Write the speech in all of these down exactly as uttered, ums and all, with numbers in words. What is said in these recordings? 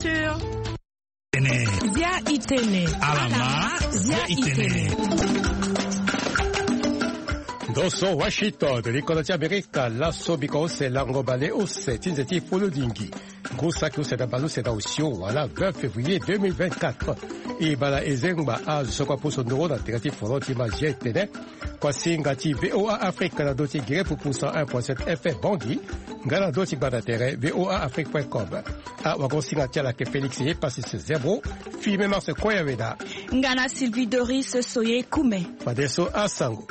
Zia Itene. Alama Zia Itene. Doso Washington, ricordati America, l'asso bicose l'angobale osse, tinzeti folodingi. Gosa que c'est d'abord c'est aussi voilà vingt février deux mille vingt-quatre. Et bala ezengba a sokwa poso ndoro na tirati foloti ma jetene. Kwa singati V O A Afrique na doti gire pour cent un virgule sept F M Bangui. Ngala doti bada tere V O A Afrique point com. A wagon singati la ke Félix est passé ce zéro. Filme mars koya weda. Ngana Sylvie Doris Soye Kume. Padeso Asango.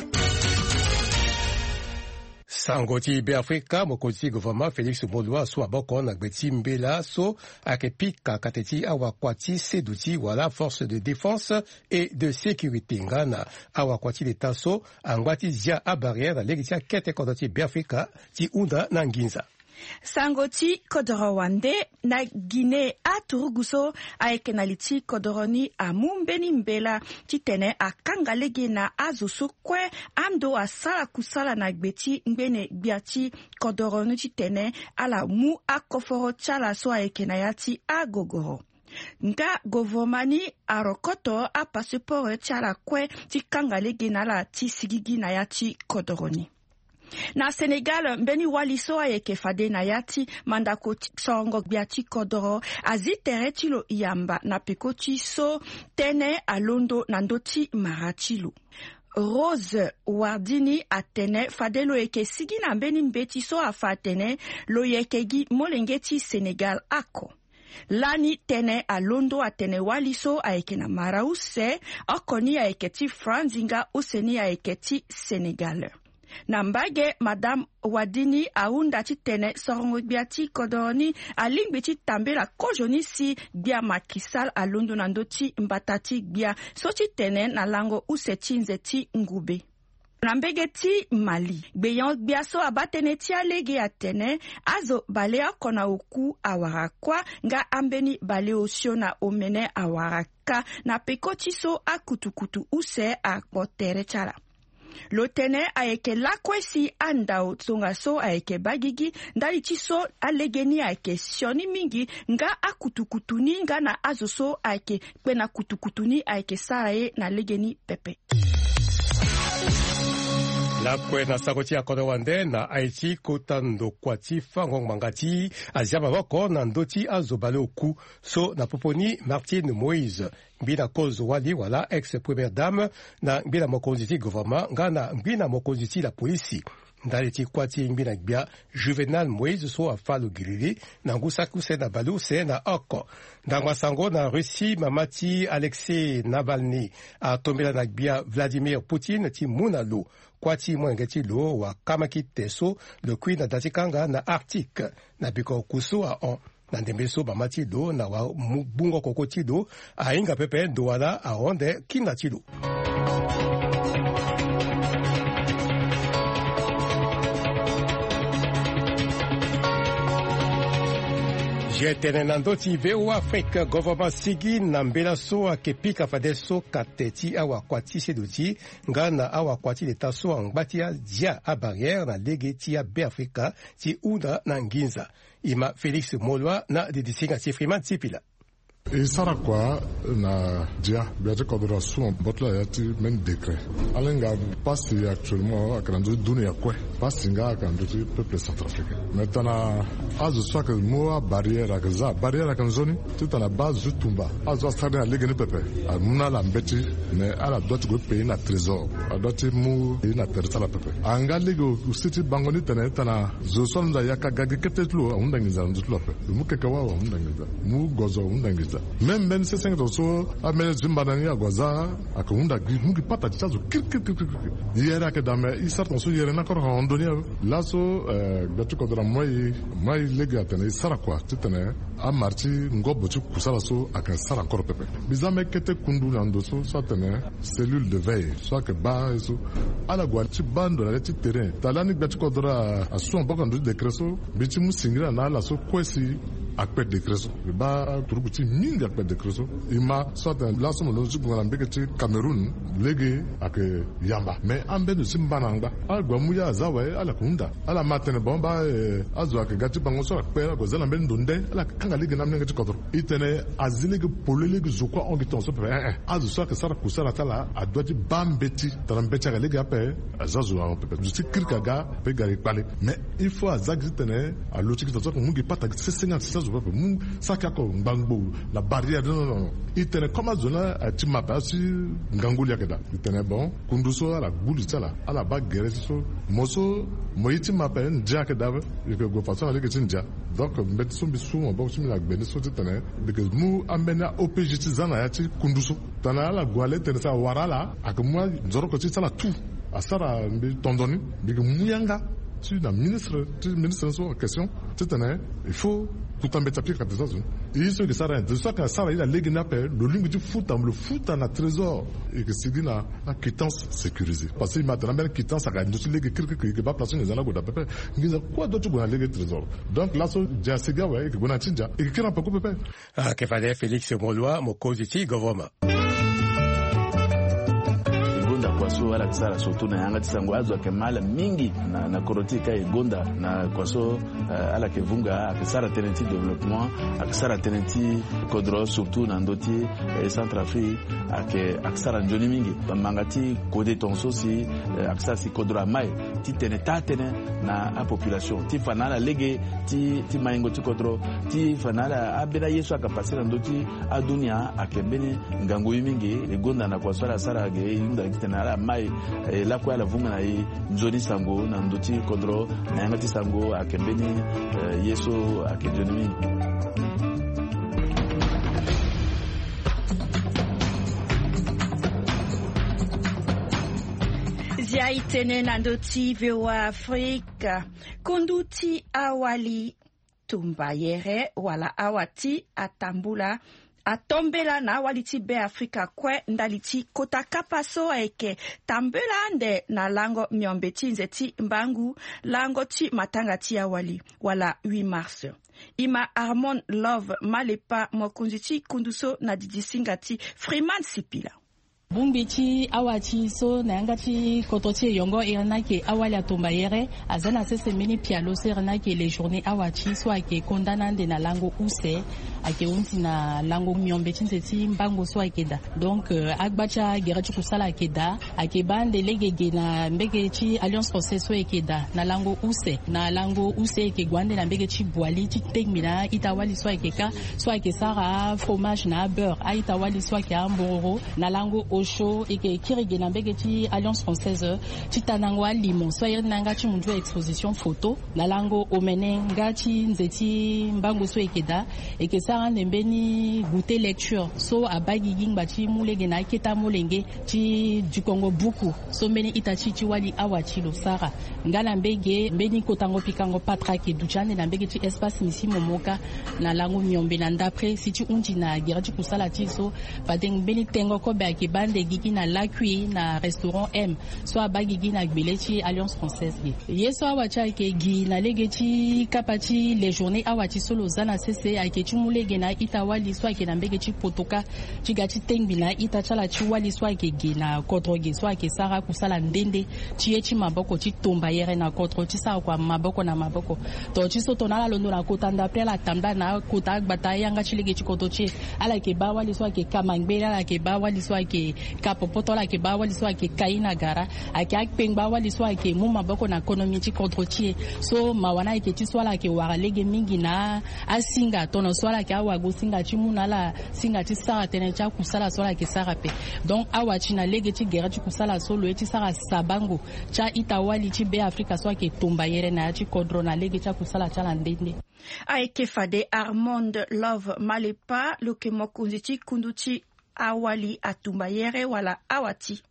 Sangoti be Afrika mokonzi gouvernement Félix Molwa so aboko na gbeti mbela so akepika kateti awakwati seduti wala force de défense et de sécurité ngana awakwati l'état so angwati zia a barrière legitia kete kodoti be Afrika ti unda na nginza. Sangoti Kodorowande na Guinée a Turuguso a ekenaliti Kodoroni a Mumbeni Mbela titene a Kangalege na Azusu kwe amdo a sala kusala na gbeti mbene biati Kodoroni titene ala mu a koforo chala so a ekenayati a gogoro. Nga govomani a rokoto a pasiporo chala kwe ti Kangalege na la ti sigigi na yati Kodoroni. Na Senegal, mbeni waliso ayeke fade na yati mandako songo biati kodoro azitere tilo yamba na pekoti so tene alondo nandoti marachilo. Rose Wardini atene fadelo eke sigi na mbeni mbeti so afatene lo yekegi molengeti Senegal ako. Lani tene alondo atene waliso aeke na marause akoni aeketi franzinga useni aeketi Senegal. Nambage Madame Wadini aunda titene sorongo biati kodoni alingbichi tambe la kojoni si bia makisal alondo nandoti mbatati bia soti tene na lango usetinzeti ngube. Nambege ti Mali beyon biaso abatene ti alege atene azo balea kona oku awarakwa nga ambeni bale osio na omene awaraka na pekoti so akutukutu use akpotere chala. Lotene aeke lakwesi andao tsonga so aeke bagigi ndali chiso alegeni aeke sioni mingi nga akutukutuni nga na azoso aeke kwena kutukutuni aeke sarae na legeni pepe. La kwena sakoti ya kodo wande na Haiti kotando kwati fangong mangati azia baboko na ndoti azobale oku so na poponi Martine Moïse mbina kozo wali wala ex-première dame na mbina mokonziti gouvernement nga na mbina mokonziti la polisi. Ndaleti kwati mbina gbia Juvenal Moïse so afalo girili na ngusa kuse na balu se na oko. Ndangwa sango na Russie mamati Alexei Navalny a tombela na gbia Vladimir Poutine ti munalo. Kwati mwengeti lo wa kamaki teso le kui na datikanga na Arctique na biko kuso a on. Na ndembeso bamati lo na wa bungo kokoti lo a inga pepe doala a onde kinati lo. Jetene nandoti V O A Afrique gouvernement sigi na mbela so akepika fade so kateti awa kwati seduti ngana awa kwati leta so angbati ya dia a barrière na legeti ya be Afrika ti una na nginza. Ima Félix Molwa na didisinga tifrima tipila. E sara kwa na dia biaje kodora suon botla yati men décret alenga passi actuellement akandu dunia kwe passi nga akandu peuple centrafricain maintenant azu swaka moa barrière akaza barrière akanzoni tout à la base zutumba azu astada legene pepe amuna la mbeti mais ala doit go payer na trésor a doit mu na tersa la pepe anga lego usiti bangoni tana tana zo sonda yaka gage ketetlo undangiza nzutlo pepe mu kekawa undangiza mu gozo undangiza même même ces cinq dosso amene zimbanani agwaza akunda mungi pata tsazo kir kir kir yera ke dame isart so yera na kor hondonia laso gatu kodra moy moy lega tane sara kwa titane amarti ngobo tu kusala so aka sara kor pepe bizame kete kundu nando so satane cellule de veille soit que ba so ala gwati bando la ti terrain talani gatu kodra asu on bakandu de creso bichi musingira na la so kwesi akpet de kreso ba turukuti mingi akpet de kreso ima soit la somo lo zubu ngala mbeketi Cameroun lege ak yamba mais ambe no simbananga algwa muya zawe ala kunda ala matene bomba azo ak gati bango so akpe ko zala mben ndonde ala kanga lege namne ngati kodro itene azilege polelege zokwa ongi tonso pe eh azo so ak sara kusara tala adwati bambeti tarambeti lege ape azazo a pe je kirka ga pe gari pale mais il faut azagitene a lotiki tonso ko mungi pata cinquante six zo pe mu saka ko ngangbo la barrière non non itene koma zona atima pa si nganguli akeda itene bon kunduso ala bulu tala ala ba gere so moso moiti mape ndia akeda e ko go façon avec ndia donc met so bisu on ba so mi la gbeni so tene because mu amena O P J tizana ya ti kunduso tana ala gwale tene sa warala akamwa nzoro ko tala tout asara mbi tondoni bi muyanga tu na ministre tu ministre so question tene il faut tout en mettant pied quand ça et ce que ça rend de ça que ça il a légué n'appelle le lingue du foot le foot en a trésor et que c'est une quittance sécurisée parce que maintenant même quittance ça gagne dessus légué quelque que va placer les anagos d'après il dit quoi d'autre qu'on a légué trésor donc là so ja sega ouais que on a tinja et que n'a pas coupé ah que fallait Félix Molwa mokoziti govoma kwaso ala kisara soto na yanga tisango azo akemala mingi na na korotika egonda na kwaso uh, ala kevunga akisara tenenti development akisara tenenti kodro surtout na ndoti eh, Centrafrique ake akisara njoni mingi bamangati kode tonso si uh, akisara si kodro mai ti teneta tene na a population ti fanala lege ti ti maingo ti kodro ti fanala abena yesu akapasira ndoti adunia akembene ngango mingi egonda na kwaso ala sara ge yunda kitena mai la kwa la vunga na njoni sango na ndoti kodro na yanga ti sango akembeni yeso akenjoni zia itene na ndoti vewa Afrika konduti awali tumbayere wala awati atambula atombela na waliti be Afrika kwe ndaliti kota kapaso eke tambela ande na lango myombeti nzeti mbangu lango ti matanga ti awali wala huit mars ima Armand Love Malepa mokunziti kunduso na didisinga ti Freeman Sipila Bungbichi awati so na ngati kototie yongo iranake awali atomba yere azana sese mini pialo seranake les journées awati so ake kondana de na lango use ake unti na lango myombe chinseti mbango so akeda donc uh, agbacha gerachu kusala akeda ake bande legege na mbege chi alliance française so akeda na lango use na lango use ake gwande na mbege chi boali chi tegmina itawali so akeka so ake sara fromage na beurre a itawali so ake amboro na lango Osho eke kirige na mbege ti alliance française chitanangwa limon soyer nanga chi munjwa exposition photo na lango omene ngati nzeti mbango so ekeda eke sara nembeni goûter lecture so abagi gingba chi mulege na keta molenge chi du Congo buku so mbeni itachi chi wali awachi lo sara ngala mbege mbeni kotango pikango patrake duchane na mbege chi espace misi momoka na lango myombe na ndapre si chi unji na gerachi kusala ti so badeng mbeni tengo ko ba ke de gigi na l'accueil na restaurant M so abagi na gbelechi alliance française gi yeso awacha ke gi na legeti kapati les journées awati solo zana cc ake chumulege na itawali so ake na mbege chi potoka chigati tengbi na itachala chiwali so ake gi na kodroge so ake sara kusala ndende chiechi maboko chi tomba yere na kodro chi sa kwa maboko na maboko to chi so tonala londo na kotanda pre la tamba na kota gbata yanga chilege chi kotochi ala ke bawali so ake kamangbela ala ke bawali so ake kapopoto la ke bawali so ake kaina gara ake akpeng bawali so ake muma bako na economy ti kontrotie so mawana ake ti swala ke wara lege mingi na asinga tono swala ke awago singa ti muna la singa ti sara tene cha kusala swala ke sara pe donc awachi na lege ti gera ti kusala so lo ti sara sabango cha itawali ti be Afrika so ake tomba yere na ti kodro na lege cha kusala cha la ndende aike fade Armand Love Malepa loke mokunziti kunduti awali atumbayere wala awati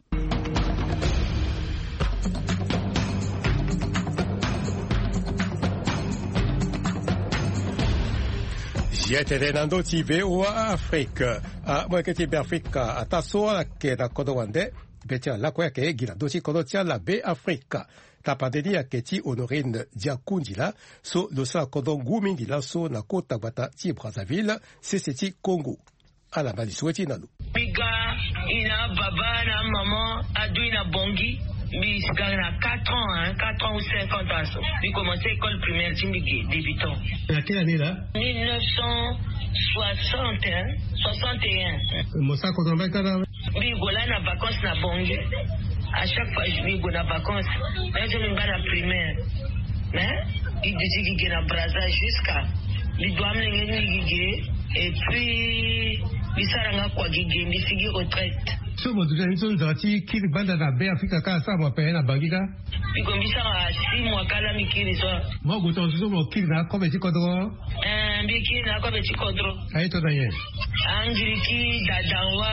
Jiete na ndoti ve wa Afrika a mweketi be Afrika atasoa ke na kodowande becha la kwa ke gina dochi kodocha la be Afrika tapandeni ya keti Honorine Diakundila so losa kodon gumingila so na kota bata ti Brazzaville sese ti Congo ala malisweti nanu Biga ina baba na maman adu ina bongi bi na quatre ans hein quatre ans ou cinquante ans bi commencé école primaire timbi débutant. À quelle année là? mille neuf cent soixante hein soixante et un. Mosa ko tomba kana bi gola na vacances na bongi. À chaque fois je vais go na vacances mais je me bats na primaire. Mais il dit qu'il na Brazza jusqu'à li doit me ngeni et puis bisaranga kwa gige mbisigi retraite. So mo dujani so nzati kiri banda na be Afrika ka sa mo pe na bangika. Biko bisara si mo kala mikiri so. Mo go to so mo kiri na ko be ti kodro. Eh biki na ko be ti kodro. Ai to danye. Angiriki dadawa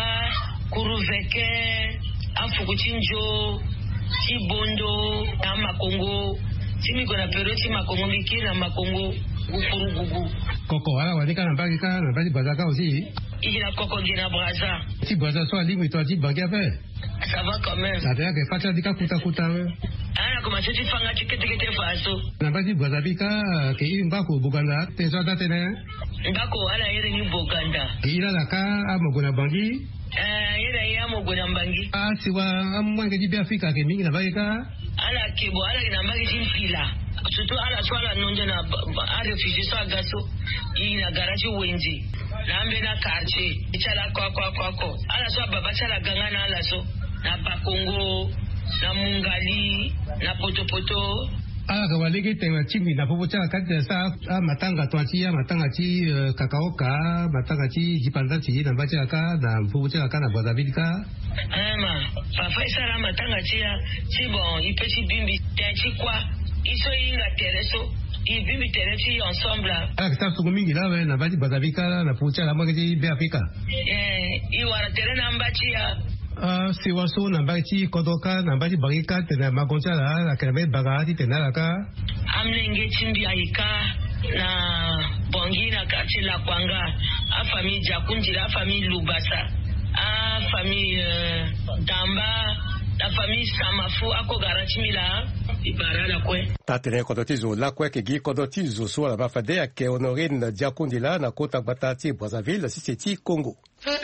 kuruveke afukuchinjo chibondo na makongo. Simi kona peroti makongo mikiri na makongo gufurugugu. Koko wala wadika na bangika na bandi bazaka aussi. Il a coco qui na Brazza. Si Brazza soit libre et toi tu banque à faire. Ça va quand même. Ça veut dire que Fatia dika kuta kuta. Ah, comment tu fais nga tu kete kete faso. Na bandi Brazza bika ke imbako Buganda te so datene. Mbako ala yere ni Buganda. Ila la ka amogona bangi. Eh, yere ya amogona bangi. Ah, si wa amwange di Afrika ke mingi na bangika. Ala kebo ala ina bangi jinfila. Surtout ala swala nonje na a réfugié so agaso. Ina garage wenji. Nambe na quartier ichala kwa kwa kwa kwa ala so baba chala gangana ala so na Bakongo na Mungali na Potopoto ala ka walege tenga chimi na popo chala kati sa matanga twachi ya matanga chi kakaoka matanga chi jipanda chi na bacha ka na popo chala ka na Brazzaville ka ama papa isara matanga chi ya chi bon ipechi bimbi chi kwa iso inga tereso ils vivent ensemble. Ah, que ça se communique là, ouais, na badi Brazzaville, na pucha la magadi be Afrika. Eh, ils wara terena mbachia. Ah, si waso na badi kodoka, na badi barika, tena magoncha la, la kelme bagadi tena la ka. Amlenge chimbi aika na bongi na quartier la Kwanga, a famille Diakundila, a famille Lubasa, a famille euh, Damba, la famille Samafu, a Kogarachimila. Tatene kodotizo la kwe ke gi kodotizo so la bafade ya ke Honorine Diakundila na kota batati Brazzaville siseti Congo.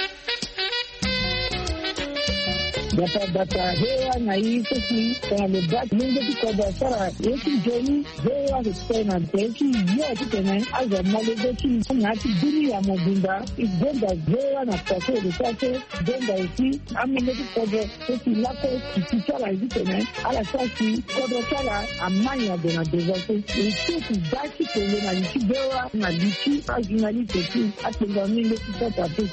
Data data hewa na hizo ki kwa lebak mungu tiko basara yeki joni hewa kutena teki yote tena aza malego ki ngati duni ya mobunda igenda hewa na pase de pase genda isi amenge tiko teki lako kisichala hizi tena ala sasi kodo chala amanya de na devote isi daki tele na liki hewa na liki ajinali teki atenga mingo tiko tatu.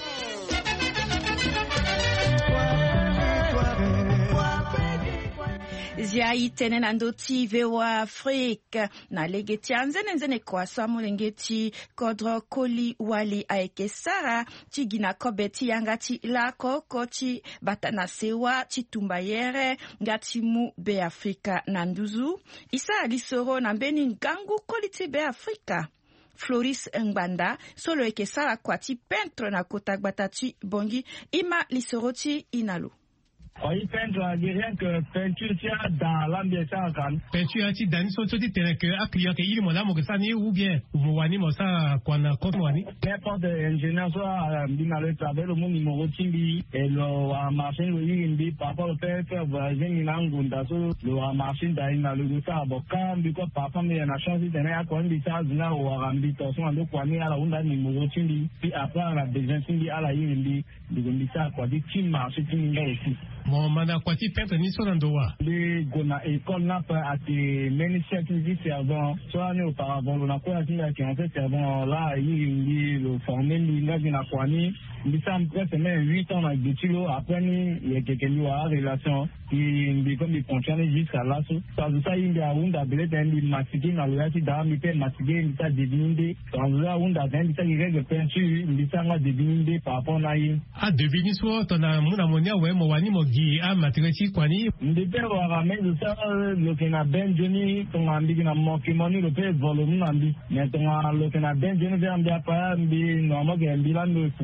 Zia itene na ndoti vewa Afrika na legeti anzene nzene kwa samu lengeti kodro koli wali aeke sara chigina kobeti yangati lako kochi batana sewa chitumbayere ngati mu be Afrika na nduzu isa alisoro na mbeni ngangu koliti be Afrika. Floris Ngbanda solo eke sara kwa ti pentre na kotak batati bongi ima lisoroti inalu. Oui, peintre, rien que peinture tient dans l'ambiance en peinture ti dani so ti tere que akliya ke ili mola mo ke sani ou bien mo wani mo sa kwana ko wani n'importe ingénieur soit bina le travail le monde numéro timbi et le machine le yimbi papa le père faire voyager ni ngunda so le machine da ina le sa boka mbiko papa me na chance de na ko ndi sa zina o rambi to so ndo kwani ala unda numéro timbi puis après la besoin timbi ala yimbi ndi sa kwa di timma so timbi aussi. Mon mana kwati peintre ni so ndowa. Les gona école n'a pas été many certifiés servant. Soit nous auparavant on a quoi qui a qui en fait servant là il le formé lui là qui n'a quoi ni il ça presque même huit ans avec des kilos après il y a quelques mois relation qui comme il fonctionne jusqu'à là ça ça il y a un d'abord un masqué dans le reste dans mi pe masqué il ça deviner dans là un d'abord il ça il règle peinture il ça va deviner par rapport à il ah deviner soit on a mon amonia ouais mo wani mo gi a matresi kwani ndebe wa ramène ça le que na ben joni ton ambi na mo ki moni le pe volume ambi mais ton le que na ben joni be ambi apa ambi normalement que ambi là nous fournir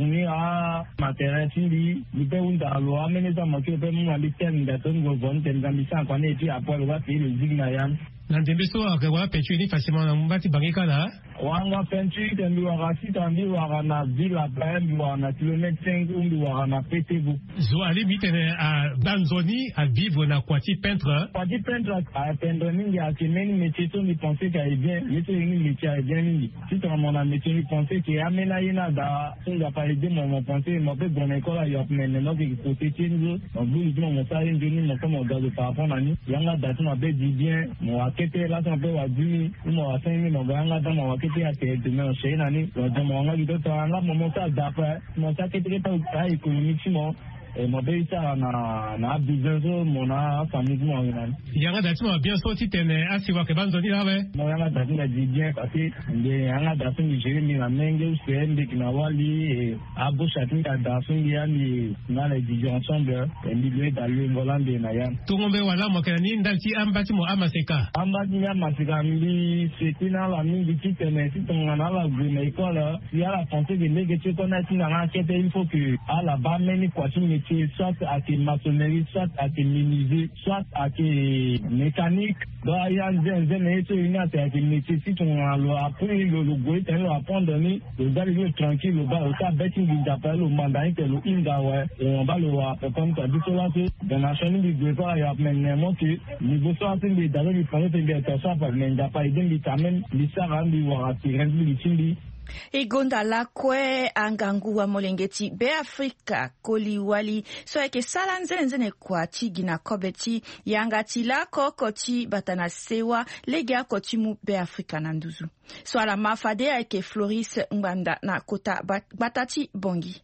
a matériel fili ni pe unda lo amene za mo ke pe mu ali ten da ton go von ten zambi sa kwa ne ti apo lo wa fi le zigna yan na ndembe so ka wa pe chini facilement na mbati bangika na wanga penchi tembi wa si tambi wa na villa plan wa na kilomètre cinq umbi wa na petebu zo ali bitene a banzoni à vivre na kwati peintre kwati peintre a peindre ningi a kimeni métier to ni penser que bien métier ni métier a bien ningi si tu mon métier ni penser que amena ina da singa pa aider mon penser mo pe bonne école ya men no ki côté tinzo on vous dit mon ça une journée mon comme on doit par rapport à ni yanga da tu m'appelle bien mo akete la on peut wa dix mo a cinq mille mo yanga da mo akete a te de me chez nani do mo nga gido to anga mo mo ta da pa mo ta kete pa économique mo et mon pays ça na na business mon na famille mo nani yanga da tu m'as bien sorti tene asiwa ke banzoni là ouais mo yanga da tu dit bien parce que de yanga da tu ni gérer ni na menge c'est ndi kina wali et abo chatu da da tu ni ani na les divisions ensemble et milieu d'aller volande na yan tout ngombe wala mo kani ndalti ambati mo amaseka ambati ya masika mbi c'était na la mingi qui tene si ton na la green école il y a la pensée de nègre tu connais tu na enquête il faut que à la bas meni quoi soit à tes maçonnerie, soit à tes menuisiers, soit à tes mécaniques. Donc, il y a un métier qui a été nécessite, on a appris le logo, on a appris le gars, il est tranquille, le gars, au cas bête, il appelle le mandarin, c'est le Ingawa, et on va le voir, comme tu as dit cela, dans la chaîne du départ, il y a maintenant que, les besoins, c'est les d'ailleurs, ils prennent des personnes, mais il n'y a pas aidé, il t'amène, il s'est rendu, il va attirer, il s'est igonda lakwe angangua molengeti be Afrika koli wali so eke sala nzene kwa chigina kobeti yangati la kokoti batana sewa lega kotimu be Afrika nanduzu so ala mafade eke Floris Nganda na kota batati bongi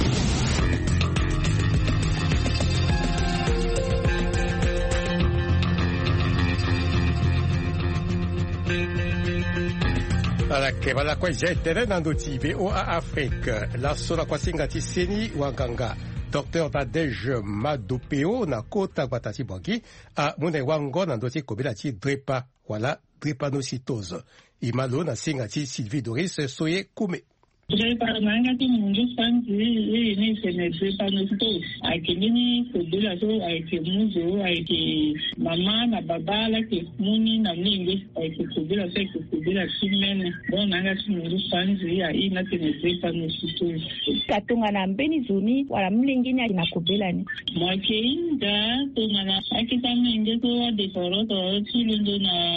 ala ke bala kwa jetere nando tibe o a Afrique la sola kwa singati seni wanganga Docteur Tadej Madopeo na kota batati bongi a mune wango nando ti kobela ti drepa wala drepanocytose imalo na singati Sylvie Doris soye kume Drepanocytose mundu sanzi ni sene drepanocytose akini kodula so ake muzo ake mama na baba la ke muni na ningi ake kodula so ake kodula simene bon nanga mundu sanzi ya ina sene drepanocytose katunga na mbeni zuni wala mlingini akina kobelani mwake inda tungana akita menge so de soroto chilundo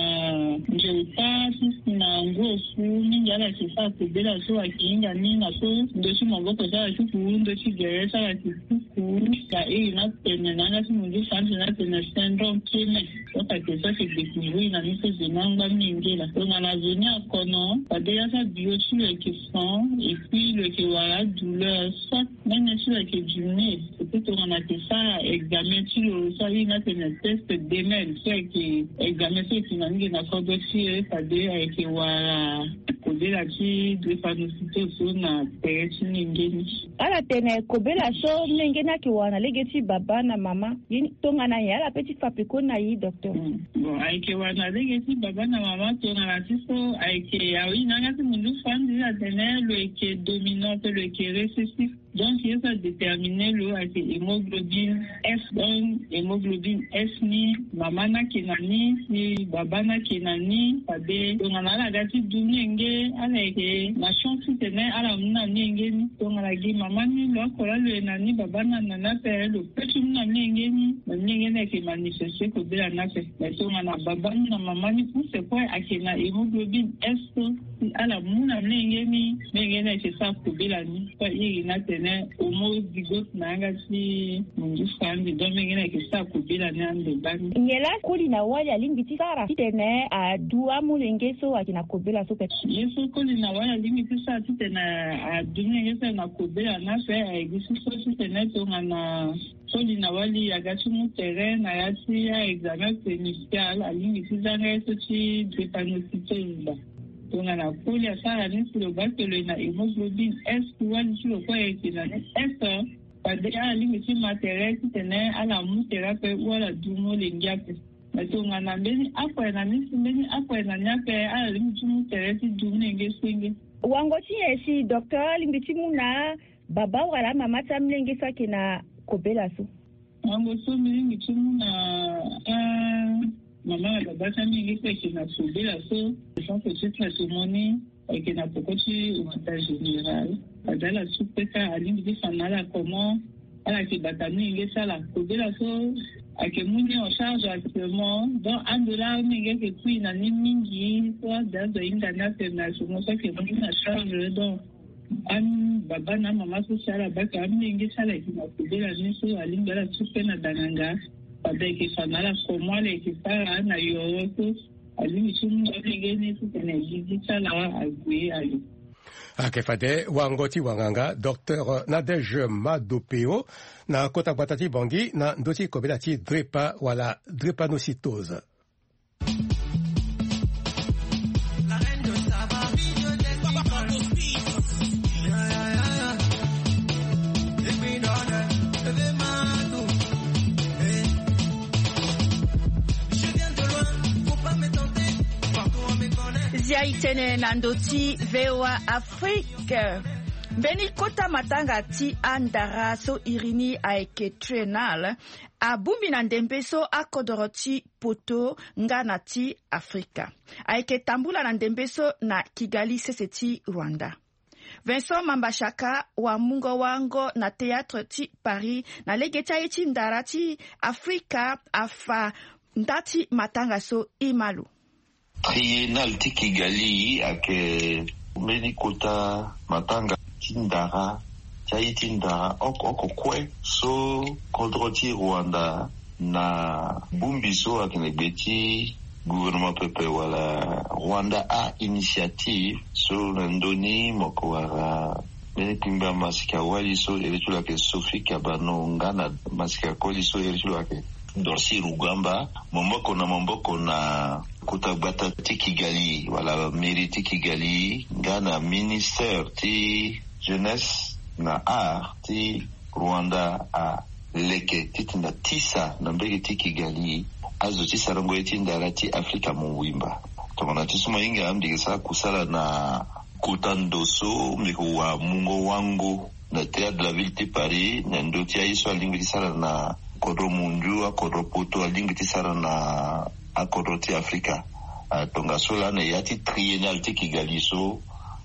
na njeuta na ngofu ninjala sifa kobela so ake inga nina so ndoshi mongoko za chuku ndoshi geresa la chuku ka e na tene nanga mundu sanzi na tene syndrome kime so ka kesa ke découvrir na niso zinanga mingela tungana zuni akono padea sa biochi le question et puis le que voilà douleur soit même sur le que du nez peut-être on a fait ça examen sur le ça il a fait un test d'emel c'est que examen c'est finalement na kodoti padea avec voilà kodela ki drepanocytose na pesi ningeni ala tene kobela so ningena ki wana legeti baba na mama yini tongana yala petit fabriko na yi docteur bon aike wana legeti baba na mama tongana tiso aike awi nanga mundu fandi la tene le que dominant le que récessif donc il faut déterminer le avec hémoglobine F donc hémoglobine S ni mama na kinani ni baba na kinani pabe tongana la gati dunyenge aleke nation tene ala muna nenge ni tongana gi mama ni lo kola le nani baba na nana pe lo petit muna nenge ni nenge ne ke manifester ko de la nafe mais tongana baba na mama ni pour c'est quoi akena hémoglobine S ala muna nenge ni nenge ne ke sa ko de la ni pa yi na tene homozygote nanga si mundu fandi donc nenge ne ke sa ko de la ni ande bani nyela kuli na wali lingiti sara tene a dua mulenge so akina kobela so pe yeso kuli na wali lingiti sa tene a dunia yesa na kobela na fe a egisi so tene to na kuli na wali agati mu terrain na yati ya examen initial alingiti zanga yeso ti drepanocytose tona na kuli asara ni sur le bas que le na hémoglobine S wali sur le quoi est na S pade a lingiti matériel tene ala mu terrain wala dumo lengiape matonga na mbeni akwa na nisi mbeni akwa na nyape ala lingiti mu terrain ti dumo nge swinge wango chi esi docteur lingiti mu na baba wala mama tamlenge fa kina kobela so Ango so mingi tumuna ah mama baba tamlenge fa kina kobela so je pense que c'est la témoigner et que na pokoti au état général badala supeka alingi fanala comment ala ki batami ngesa la kobela so ake muni en charge actuellement donc un dollar mingi que puis na ni mingi soit dans une international so que muni na charge donc an baba na mama so sala baka mingi sala ki na kobela ni so alingi ala supena dananga badeke fanala comment les qui para na yo so alingi sumu alingi ni so que ni sala agwe ayo akefade wangoti wanganga Docteur Nadege Madopeo na kota batati bangi na ndoti kobela ti drepa wala drépanocytose. Zia itene na ndoti V O A Afrique. Beni kota matanga ti andara so irini aeke trenal a bumbi na ndembe so akodoro ti poto ngana ti Afrika. Aeke tambula na ndembe so na Kigali sese ti Rwanda. Vincent Mambashaka wa mungo wango na théâtre ti Paris na legeta eti ndara ti Afrika afa ndati matanga so imalu. Triennal ti Kigali ake meni kota matanga tindara chai tindara oko oko kwe so kodro ti Rwanda na bumbi so akine beti gouvernement pepe wala Rwanda a initiative so nandoni moko wara meni kimba masika wali so eritula ke Sophie Kabano ngana masika koli so eritula ke Dorsi Rugamba momboko na momboko na kutabata ti Kigali wala mairie ti Kigali ngana ministère ti jeunesse na art ti Rwanda a leke titinda tisa na mbege ti Kigali azo ti sarango eti ndara ti Afrika muwimba tomana ti suma inga amdigisa kusala na kutandoso miko wa mungo wango na théâtre de la ville ti Paris na ndoti aiso alingi sala na kodro munju a kodro poto alingi ti sala na a kodro ti Afrika a tonga sola na yati triennal ti Kigali so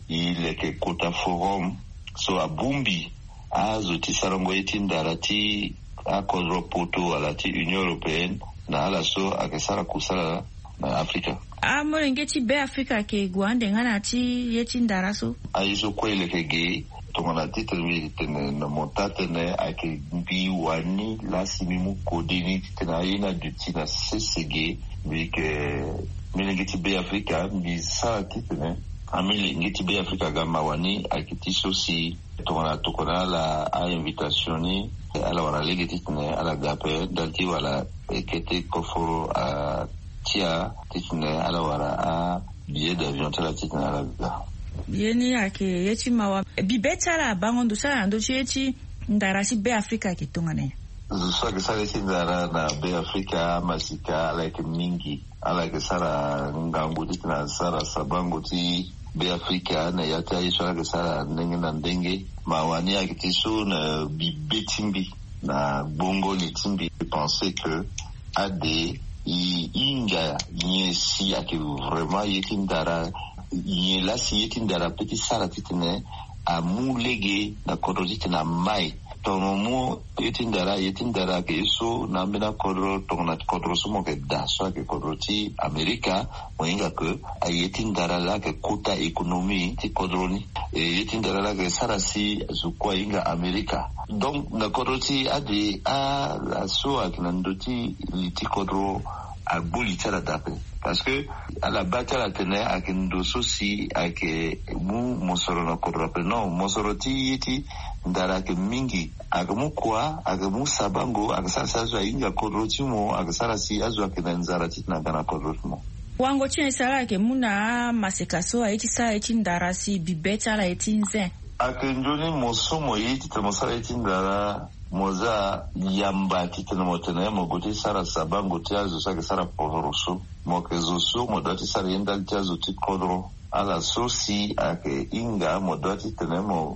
ileke kota forum so a bumbi azo ti sarango eti ndara ti a kodro poto ala ti Union Européenne na ala so akesara kusala na Afrika. Ah, morenge ti be Afrika ke guande ngana ti yeti ndara so. Aiso kwele ke ge tongana ti tene tene na montate ne ake mbi wani la simimu kodini tena ina duti na sesege bike milenge ti be Afrika mbi sa ti tene amile ngeti be Afrika gama wani ake ti so si tongana tokona la a invitation ni ala wana lege ti tene ala gape dalti wala ekete koforo a tia titine ala wara a billet d'avion tala titine ala ga yeni ake yeti mawa bibeta la bangondo sala ndo cheti ndara si be Afrika ki tongane so ke sala si ndara na be Afrika masika ala ke mingi ala ke sala ngangu titine sala sabango ti be Afrika na yata iso ala ke sala ndenge na ndenge mawani ake tiso na bibetimbi na bongo ni timbi penser que a des i inga nyesi ake vraiment yetindara yela si yetindara petit sala titine a mulege na kodoti na mai tono mo yetindara yetindara ke so na mbena kodro tona kodro sumo ke da so ke kodroti Amerika moinga ke a yetindara la ke kota ekonomi ti kodroni e yetindara la ke sara si zukwa inga Amerika donc na kodroti ade a la so akinandoti liti kodro a boli tala dape parce que à la bataille la tenait à kindoso si ake mu mosoro na kodro non mosoro ti ti ndara ke mingi agamu kwa agamu sabango agasasa zo inga kodro ti mo agasara si azo akinanzara ti na gana kodro mo wango chene sala ke muna masekaso aiti sa eti ndara si bibeta la eti nze akenjoni mosomo yiti temosala eti ndara moza yamba titana motena mogote sara sabango tiazo sake sara povoroso mokezoso modati sara yenda tiazo ti kodro ala sosi ake inga modati tenemo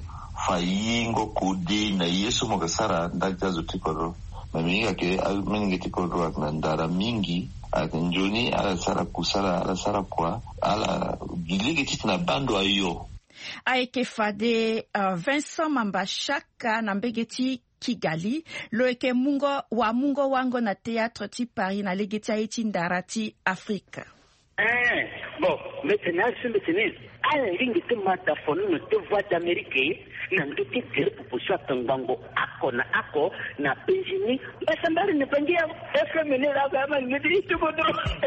fayingo kudi na yesu mo kasara ndakja zutikoro maminga ke almenga tikoro na ndara mingi akanjoni ala sara kusara ala sara kwa ala giligi titina bando ayo aeke fade uh, Vincent Mambashaka na mbegeti Kigali loeke mungo wa mungo wango na théâtre ti Paris na legeti aiti ndara ti Afrika. Eh, bon, maintenant c'est maintenant à la ligne de mataphone no te voix d'Amérique na ndoki tele proposition tangango ako na ako na penjini basambali ne pangia F M N la ba ngedi to bodo.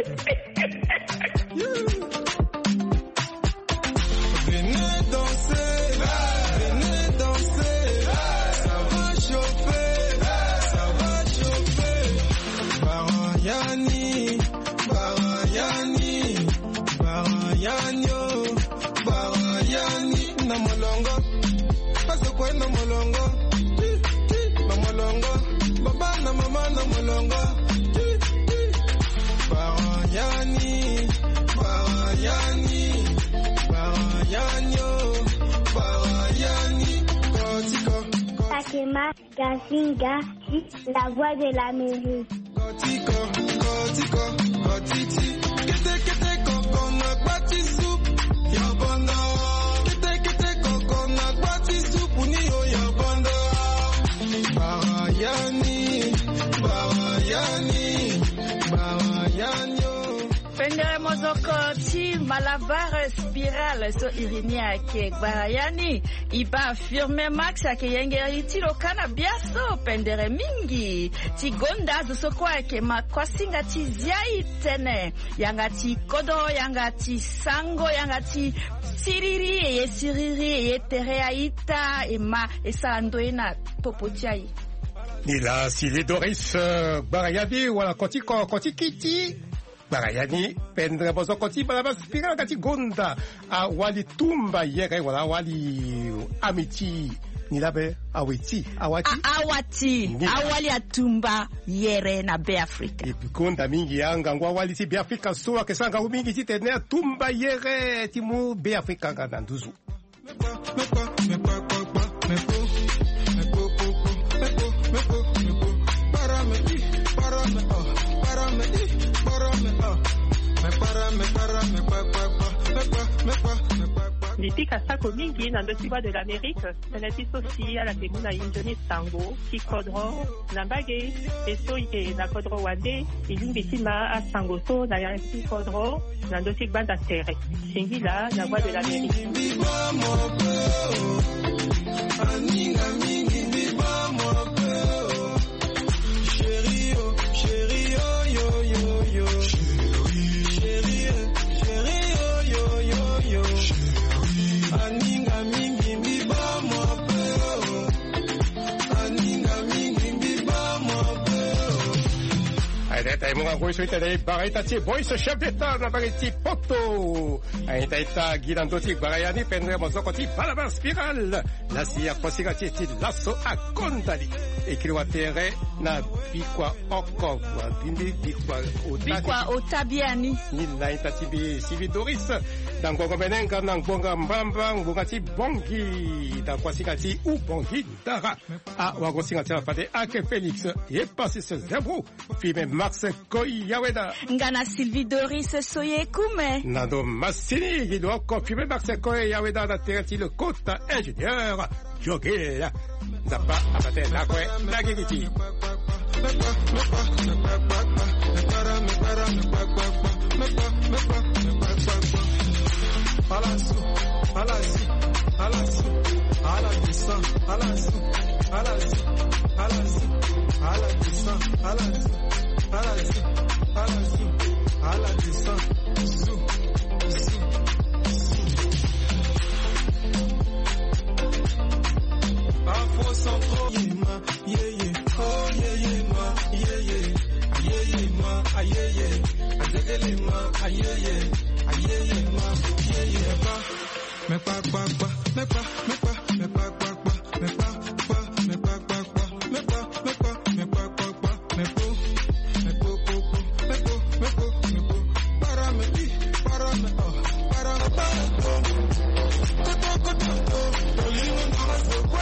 Venez danser, venez danser, ça va chauffer, ça va chauffer. Barayani, Barayani, Barayanyo, Barayani, Namolongo, Pasokwe Namolongo, Namolongo, Baba na Mama Namolongo, Barayani, Barayani. Takema Gazinga, la voix de l'Amérique. Pendere mozoko ti Malabar Spiral so irinia ke barayani iba firme max ke yengeri ti lokana biaso pendere mingi ti gonda zo kwa ke makwasinga ti ziai tene yanga ti kodo yanga ti sango yanga ti siriri e siriri e tere aita e ma e sandoina popotiai ni la Sylvie Doris uh, barayani wala kotiko kotikiti barayani pendre bozo koti balaba spira kati gonda a wali tumba yere wala wali amiti ni labe awiti awati a, awati ni awali atumba yere na be Afrika e gonda mingi anga ngwa wali ti be Afrika so ke sanga mingi ti tene tumba yere ti mu be Afrika ngana nduzu Nitika sako mingi na ndosiwa de l'Amérique, senati sosi ala temuna injoni sango, ki kodro, na mbage, eso ike na kodro wande, ilingi tima a sango so na yansi kodro, na ndosik banda tere. Singila na voix de l'Amérique. Ai mga kuiso ita dai barita ti boys chapeta na bariti poto ai ita gidando ti barayani pendre mozoko ti Malabar Spiral la sia posiga ti lasso a contali e kriwatere na bikwa oko bimbi bikwa bikwa otabiani ni la ita ti bi Sylvie Doris dango gomenenga na ngonga mbamba ngonga ti bongi da kwasika ti u bongi dara a wagosinga ti afade ake Felix e passi ce zebro filme Max Koi Yaweda ngana Sylvie Doris soye kume nando Massini gido confirme Max Koi Yaweda da terti le kota ingénieur Jogea Zapa apate la kwe la gigiti Alasu, alasu, alasu, alasu, alasu, alasu, alasu, alasu, alasu, alasu, alasu, alasu, zu, zu, Afro Centro, yema, yeah yeah, oh yeah yeah ma, yeah yeah, yeah yeah ma, yeah yeah, adegele ma, yeah yeah, yeah yeah ma, yeah yeah ma, me pa pa pa, me pa, me pa, me pa pa pa, me pa pa, me pa pa pa, me pa, me pa, me pa pa pa, me po, me po po po, me po, me po, me po, para me di, para me oh, para me pa, koto koto koto, toli mo na so.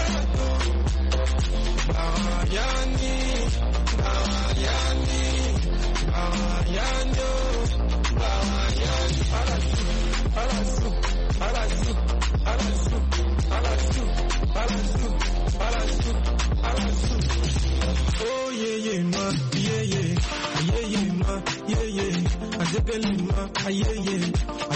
Alasu, alasu, alasu, alasu, alasu, alasu, alasu. Oh yeah yeah ma, yeah yeah, yeah yeah ma, yeah yeah. Azebele ma, yeah yeah.